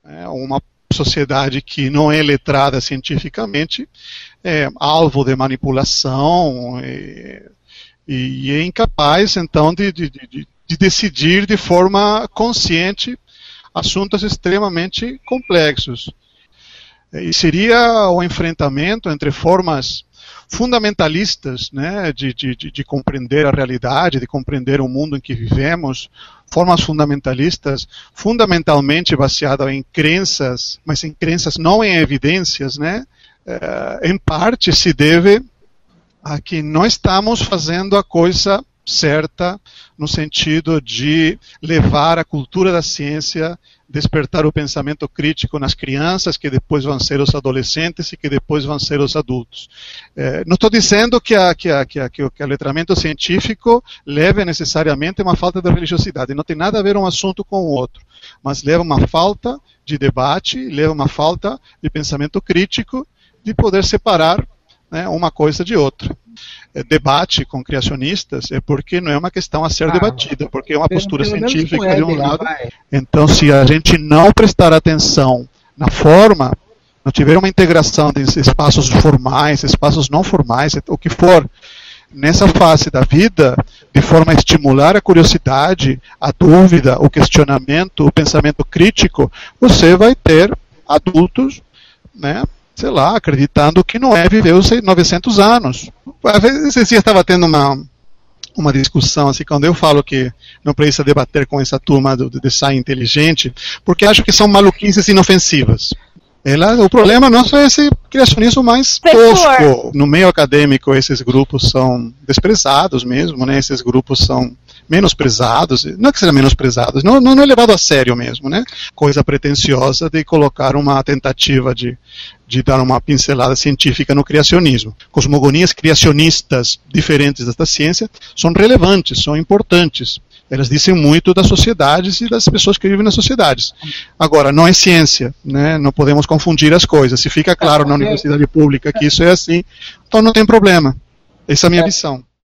Uma sociedade que não é letrada cientificamente é alvo de manipulação e é incapaz, então, de decidir de forma consciente assuntos extremamente complexos. E seria o enfrentamento entre formas fundamentalistas, né, de compreender a realidade, de compreender o mundo em que vivemos, formas fundamentalistas, fundamentalmente baseadas em crenças, mas em crenças, não em evidências, né, em parte se deve a que não estamos fazendo a coisa certa no sentido de levar a cultura da ciência, despertar o pensamento crítico nas crianças, que depois vão ser os adolescentes e que depois vão ser os adultos. Não estou dizendo que o letramento científico leve necessariamente a uma falta de religiosidade, não tem nada a ver um assunto com o outro, mas leva uma falta de debate, leva uma falta de pensamento crítico, de poder separar, né, uma coisa de outra. Debate com criacionistas é porque não é uma questão a ser debatida, porque é uma postura científica de um lado. Então, se a gente não prestar atenção na forma, não tiver uma integração desses espaços formais, espaços não formais, o que for, nessa fase da vida, de forma a estimular a curiosidade, a dúvida, o questionamento, o pensamento crítico, você vai ter adultos, né, sei lá, acreditando que Noé viveu 900 anos. Às vezes esse dia estava tendo uma discussão, assim, quando eu falo que não precisa debater com essa turma do design inteligente, porque acho que são maluquices inofensivas. O problema nosso é esse criacionismo mais tosco. No meio acadêmico, esses grupos são desprezados mesmo, né? Esses grupos são menosprezados, não é que sejam menosprezados, não é levado a sério mesmo, né? Coisa pretensiosa de colocar uma tentativa de dar uma pincelada científica no criacionismo. Cosmogonias criacionistas diferentes desta ciência são relevantes, são importantes. Elas dizem muito das sociedades e das pessoas que vivem nas sociedades. Agora, não é ciência, né? Não podemos confundir as coisas. Se fica claro na universidade pública que isso é assim, então não tem problema. Essa é a minha visão.